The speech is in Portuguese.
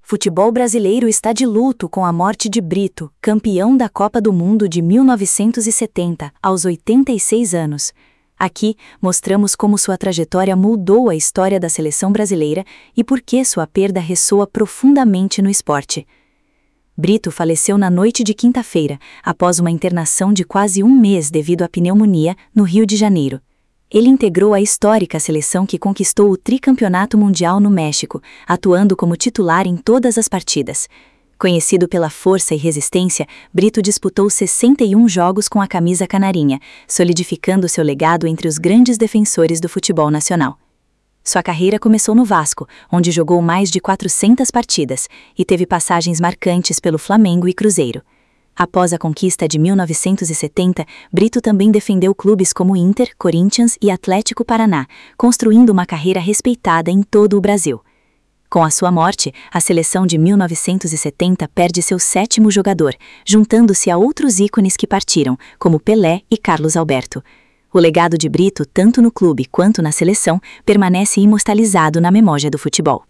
Futebol brasileiro está de luto com a morte de Brito, campeão da Copa do Mundo de 1970, aos 86 anos. Aqui, mostramos como sua trajetória moldou a história da seleção brasileira e por que sua perda ressoa profundamente no esporte. Brito faleceu na noite de quinta-feira, após uma internação de quase um mês devido à pneumonia, no Rio de Janeiro. Ele integrou a histórica seleção que conquistou o tricampeonato mundial no México, atuando como titular em todas as partidas. Conhecido pela força e resistência, Brito disputou 61 jogos com a camisa canarinha, solidificando seu legado entre os grandes defensores do futebol nacional. Sua carreira começou no Vasco, onde jogou mais de 400 partidas, e teve passagens marcantes pelo Flamengo e Cruzeiro. Após a conquista de 1970, Brito também defendeu clubes como Inter, Corinthians e Atlético Paraná, construindo uma carreira respeitada em todo o Brasil. Com a sua morte, a seleção de 1970 perde seu 7º jogador, juntando-se a outros ícones que partiram, como Pelé e Carlos Alberto. O legado de Brito, tanto no clube quanto na seleção, permanece imortalizado na memória do futebol.